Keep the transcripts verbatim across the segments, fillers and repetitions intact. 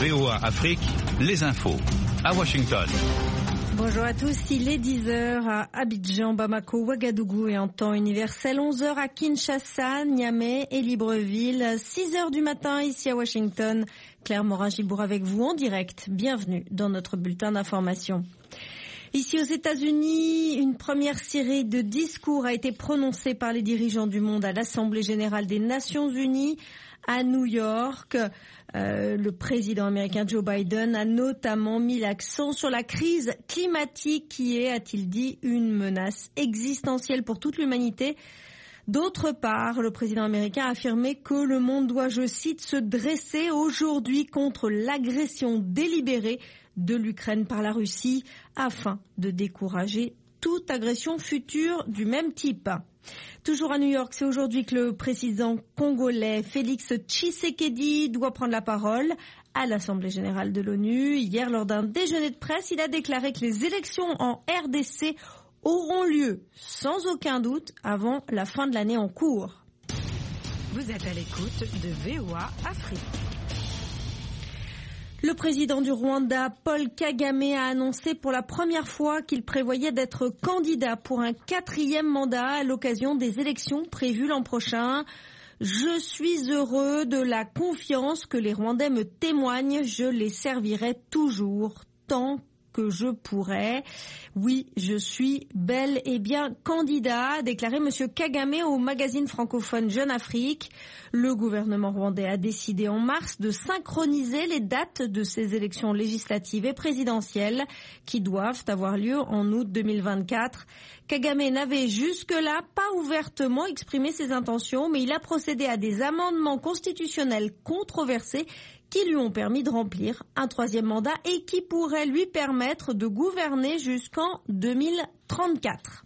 V O A Afrique, les infos à Washington. Bonjour à tous, il est dix heures à Abidjan, Bamako, Ouagadougou et en temps universel, onze heures à Kinshasa, Niamey et Libreville, six heures du matin ici à Washington. Claire Morin-Gibour avec vous en direct. Bienvenue dans notre bulletin d'information. Ici aux États-Unis, une première série de discours a été prononcée par les dirigeants du monde à l'Assemblée générale des Nations unies à New York. Euh, le président américain Joe Biden a notamment mis l'accent sur la crise climatique qui est, a-t-il dit, une menace existentielle pour toute l'humanité. D'autre part, le président américain a affirmé que le monde doit, je cite, se dresser aujourd'hui contre l'agression délibérée de l'Ukraine par la Russie afin de décourager toute agression future du même type. Toujours à New York, c'est aujourd'hui que le président congolais Félix Tshisekedi doit prendre la parole à l'Assemblée générale de l'ONU. Hier, lors d'un déjeuner de presse, il a déclaré que les élections en R D C auront lieu sans aucun doute avant la fin de l'année en cours. Vous êtes à l'écoute de V O A Afrique. Le président du Rwanda, Paul Kagame, a annoncé pour la première fois qu'il prévoyait d'être candidat pour un quatrième mandat à l'occasion des élections prévues l'an prochain. Je suis heureux de la confiance que les Rwandais me témoignent. Je les servirai toujours tant que je pourrai. Oui, je suis bel et bien candidat, a déclaré M. Kagame au magazine francophone Jeune Afrique. Le gouvernement rwandais a décidé en mars de synchroniser les dates de ces élections législatives et présidentielles qui doivent avoir lieu en août deux mille vingt-quatre. Kagame n'avait jusque-là pas ouvertement exprimé ses intentions, mais il a procédé à des amendements constitutionnels controversés qui lui ont permis de remplir un troisième mandat et qui pourrait lui permettre de gouverner jusqu'en deux mille trente-quatre.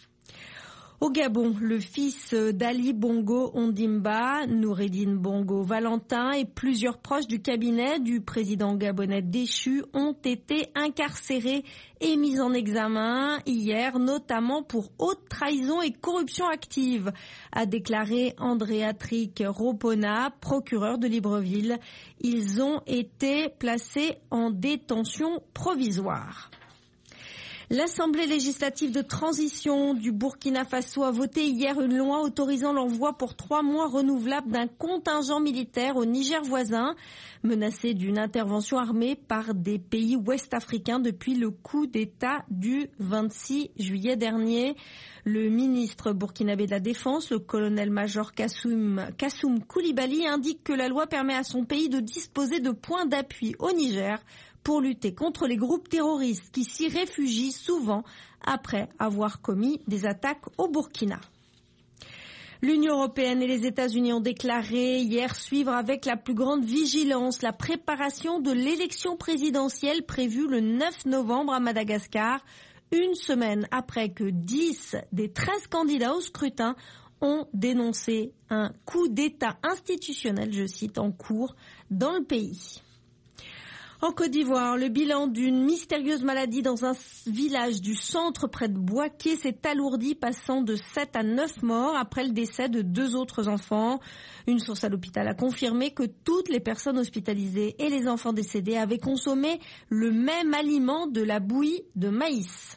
Au Gabon, le fils d'Ali Bongo Ondimba, Noureddine Bongo Valentin et plusieurs proches du cabinet du président gabonais déchu ont été incarcérés et mis en examen hier, notamment pour haute trahison et corruption active, a déclaré Andréatric Ropona, procureur de Libreville. Ils ont été placés en détention provisoire. L'Assemblée législative de transition du Burkina Faso a voté hier une loi autorisant l'envoi pour trois mois renouvelables d'un contingent militaire au Niger voisin, menacé d'une intervention armée par des pays ouest-africains depuis le coup d'État du vingt-six juillet dernier. Le ministre burkinabé de la Défense, le colonel-major Kassoum, Kassoum Koulibaly, indique que la loi permet à son pays de disposer de points d'appui au Niger pour lutter contre les groupes terroristes qui s'y réfugient souvent après avoir commis des attaques au Burkina. L'Union européenne et les États-Unis ont déclaré hier suivre avec la plus grande vigilance la préparation de l'élection présidentielle prévue le neuf novembre à Madagascar, une semaine après que dix des treize candidats au scrutin ont dénoncé un coup d'État institutionnel, je cite, en cours dans le pays. En Côte d'Ivoire, le bilan d'une mystérieuse maladie dans un village du centre près de Bouaké s'est alourdi, passant de sept à neuf morts après le décès de deux autres enfants. Une source à l'hôpital a confirmé que toutes les personnes hospitalisées et les enfants décédés avaient consommé le même aliment, de la bouillie de maïs.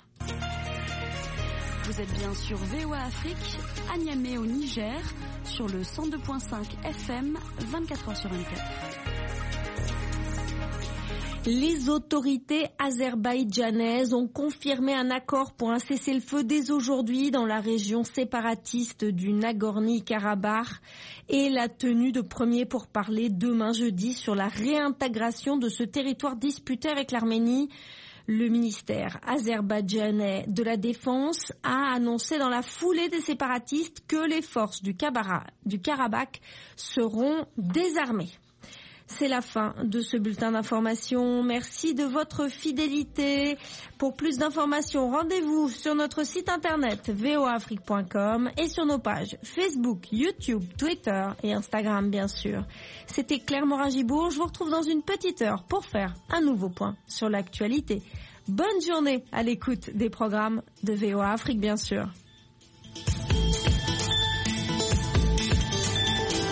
Vous êtes bien sur V O A Afrique, à Niamey au Niger, sur le cent deux virgule cinq F M, vingt-quatre heures sur vingt-quatre. Les autorités azerbaïdjanaises ont confirmé un accord pour un cessez-le-feu dès aujourd'hui dans la région séparatiste du Nagorno-Karabakh et la tenue de premiers pourparlers demain jeudi sur la réintégration de ce territoire disputé avec l'Arménie. Le ministère azerbaïdjanais de la Défense a annoncé dans la foulée des séparatistes que les forces du Karabakh seront désarmées. C'est la fin de ce bulletin d'information. Merci de votre fidélité. Pour plus d'informations, rendez-vous sur notre site internet v o a afrique point com et sur nos pages Facebook, YouTube, Twitter et Instagram, bien sûr. C'était Claire Morin-Gibour. Je vous retrouve dans une petite heure pour faire un nouveau point sur l'actualité. Bonne journée à l'écoute des programmes de V O A Afrique, bien sûr.